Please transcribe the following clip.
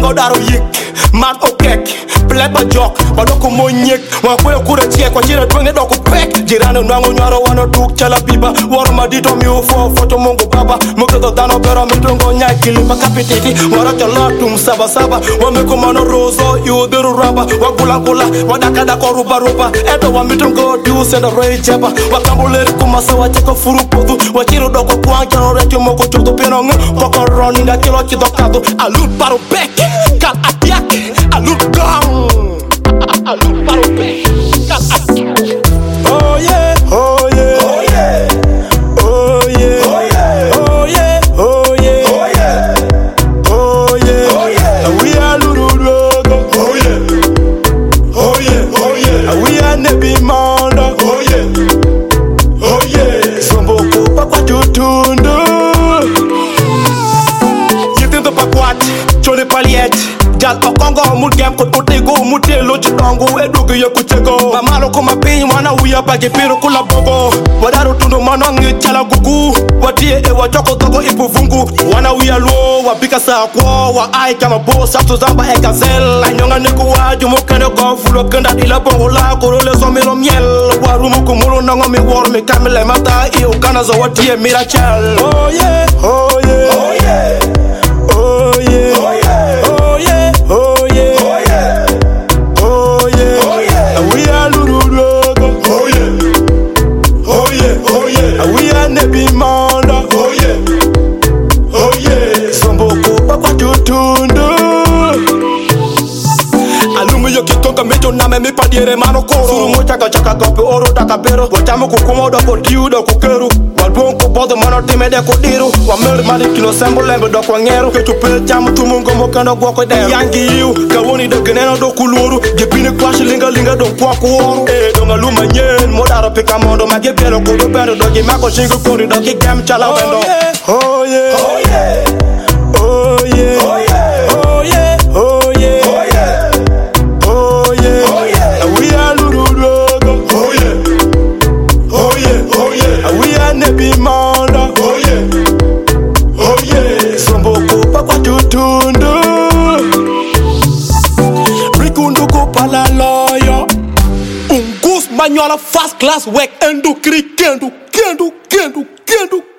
daro yik man okek pleba jok badoko monyek wa kwe kure tie kwa chira twenge doko pek jirani nwango nyaro wana duk chala biba waro madito mi ufo foto mungu baba mukedo dano bero mitungo nyai kilipa kapititi wara chala tum saba saba wameko mano rozo yudiru raba wagula gula wadakada ko ruba ruba edo wa mitungo diu senda roi jeba wakambuleri kumasa wacheko furu podu wachiru doko kwa chano retyo moko chodo pinong koko roni na kilo chidokado alut paro pek kal atiak alut gong alut paro pek kal atiak oh yeah oh yeah oh yeah oh yeah oh yeah oh yeah oh yeah oh yeah oh yeah oh yeah we are lululogo oh yeah oh yeah oh yeah we are nebi manda oh yeah oh yeah sombo ko papa tutundu yitinto pakwat chole paliet jal okongo mudgem ko otego mutelo chidongo edogo yokuchego mamalo ko mapiny wana uya bage pero kula bogo wadaro tundo manangi chala gugu watie e wachoko dogo ipuvungu wana uya lo wapika saa kwa wa ai kama boss after zamba e gazel anyonga neku waju mokendo go fulo kenda ila bongo la korole somelo miel warumu kumulo nango mi wor mi kamele mata i ukana zo watie mirachel oh yeah oh yeah oh yeah oh yeah oh yeah oh yeah oh yeah oh yeah oh yeah oh yeah we are lululogo oh yeah oh yeah oh yeah we are nebi manda oh yeah oh yeah sombo ko papa tutundu alumu yo kitonga mejo na me padiere mano koro suru mo chaka gope oro daka pero watamo ko komodo ko diudo ko keru walbon ko bodo mano timede ko diru wa mer mali kilo sembo lembe do ko ngero ke to pe jam tumungo mo kando go ko de yangi yu ka woni de geneno do kuluru jepine kwashi linga do kwa ko e do ngaluma nyen mo daro pika mondo mage belo ko do bendo do gi mako shingo ko do gi gam chala wendo oh yeah oh yeah oh yeah oh yeah oh yeah oh yeah oh yeah oh yeah oh yeah we are lululogo oh yeah oh yeah oh yeah we are nebi manda oh yeah oh yeah sombo ko papa tutundu rikundu ko pala loyo ungus manyola first class work endu kri kendu